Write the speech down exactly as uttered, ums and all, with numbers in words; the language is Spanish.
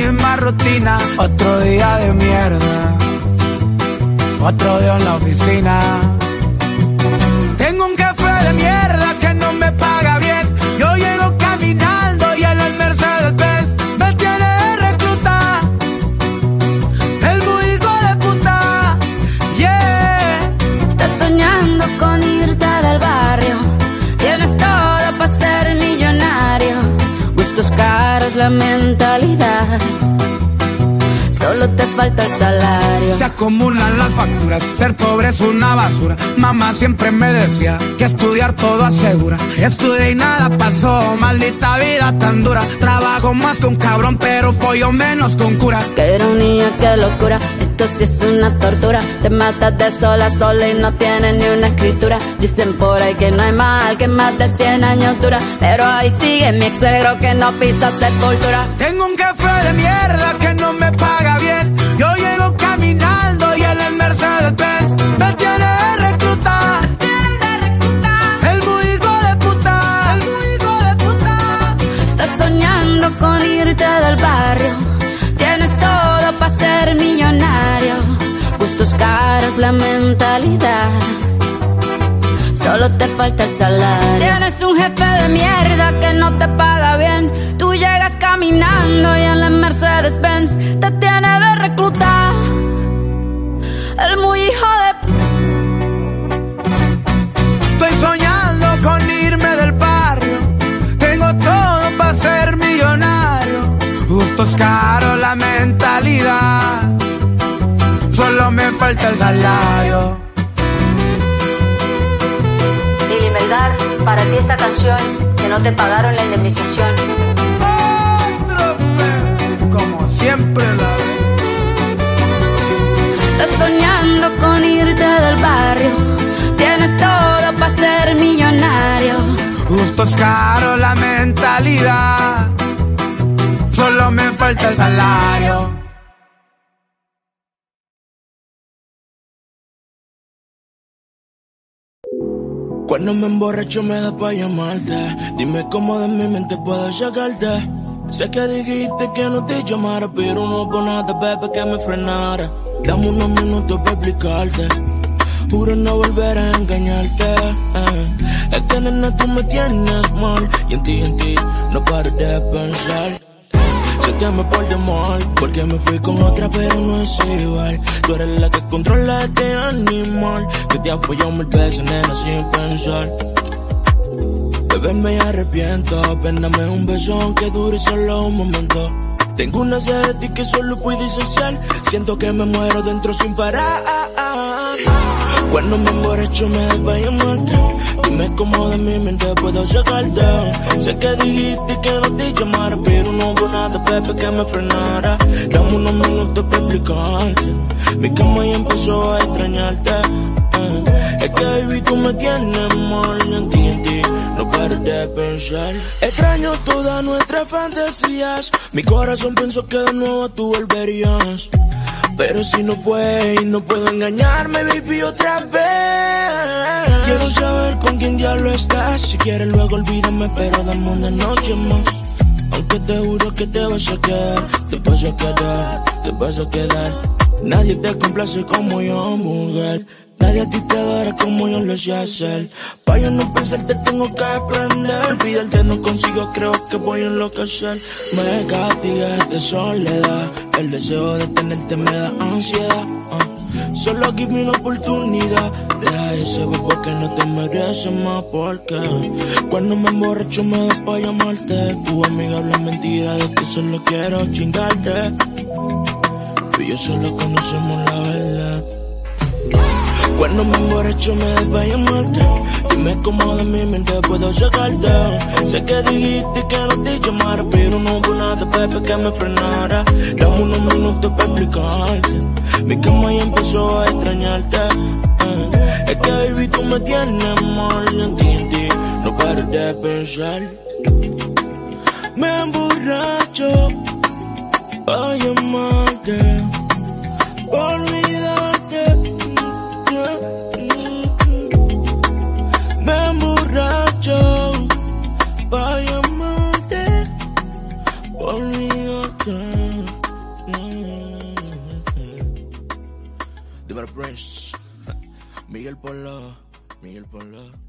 misma rutina, otro día de mierda, otro día en la oficina. Tengo un jefe de mierda que no me paga bien. Yo llego caminando y en el Mercedes-Benz me tiene de recluta. El muy hijo de puta, yeah. Estás soñando con irte del barrio. Tienes todo para ser millonario. Gustos caros, la mentalidad. Solo te falta el salario. Se acumulan las facturas, ser pobre es una basura. Mamá siempre me decía que estudiar todo asegura. Estudié y nada pasó, maldita vida tan dura. Trabajo más que un cabrón, pero follo menos con cura. Qué ironía, qué locura, esto sí es una tortura. Te matas de sola a sola y no tienes ni una escritura. Dicen por ahí que no hay mal que más de cien años dura, pero ahí sigue mi ex suegro que no pisa sepultura. Tengo un jefe de mierda que no me paga bien. Yo llego caminando y en el Mercedes-Benz me tiene de recluta. El muy hijo de puta, el muy hijo de puta. Estás soñando con irte del barrio. Tienes todo para ser millonario. Gustos caros, la mentalidad. Solo te falta el salario. Tienes un jefe de mierda que no te paga bien. Tú llegas caminando y en la Mercedes-Benz te tiene de recluta. El muy hijo de... Estoy soñando con irme del barrio. Tengo todo para ser millonario. Gustos caros, la mentalidad. Solo me falta el salario. Lili Melgar, para ti esta canción, que no te pagaron la indemnización. Otro fe, como siempre la vez. Estás soñando con irte del barrio. Tienes todo para ser millonario. Gustos caros, la mentalidad. Solo me falta el salario. Cuando me emborracho me da pa' llamarte. Dime cómo de mi mente puedo sacarte. Sé que dijiste que no te llamara, pero no por nada, bebé, que me frenara. Dame unos minutos para explicarte. Juro no volver a engañarte. eh. Es que nena tú me tienes mal. Y en ti, en ti, no paro de pensar. Sé que me porté mal, porque me fui con otra, pero no es igual. Tú eres la que controla este animal, que te ha follado mil veces, nena, sin pensar. Bebé, me arrepiento, ven, dame un beso, aunque dure solo un momento. Tengo una sed de ti que solo puedo disociar. Siento que me muero dentro sin parar. Cuando me emborracho me da pa' llamarte. Dime cómo de mi mente puedo sacarte. Sé que dijiste que no te llamara, pero no hubo nada, Pepe, que me frenara. Dame unos minutos para explicarte. Mi cama ya empezó a extrañarte. eh. Es que baby tú me tienes mal. Y en ti, en ti, no paro de pensar. Extraño todas nuestras fantasías. Mi corazón pensó que de nuevo tú volverías. Pero si no fue y no puedo engañarme, baby, otra vez. Quiero saber con quién diablo estás. Si quieres luego olvídame, pero dame una noche más. Aunque te juro que te vas a quedar. Te vas a quedar, te vas a quedar. Nadie te complace como yo, mujer. Nadie a ti te adora como yo lo sé hacer. Pa' yo no pensarte tengo que aprender. Olvidarte no consigo, creo que voy a enloquecer. Me castiga esta soledad. El deseo de tenerte me da ansiedad. uh. Solo give me una oportunidad. Deja ese bobo que no te mereces más. Porque cuando me emborracho me da pa' llamarte. Tu amiga habla mentira de que solo quiero chingarte. Tú y yo solo conocemos la verdad. Cuando me emborracho me da pa' llamarte. Dime cómo de mi mente puedo sacarte. Sé que dijiste que no te llamara, pero no hubo nada, Pepe, que me frenara. Dame unos minutos para explicarte. Mi cama ya empezó a extrañarte. eh. Es que baby tú me tienes mal. Y en ti, en ti, no paro de pensar. Me emborracho pa' llamarte, pa' olvidarte. Me emborracho pa' llamarte, pa' olvidarte. Prince. Miguel Polo, Miguel Polo.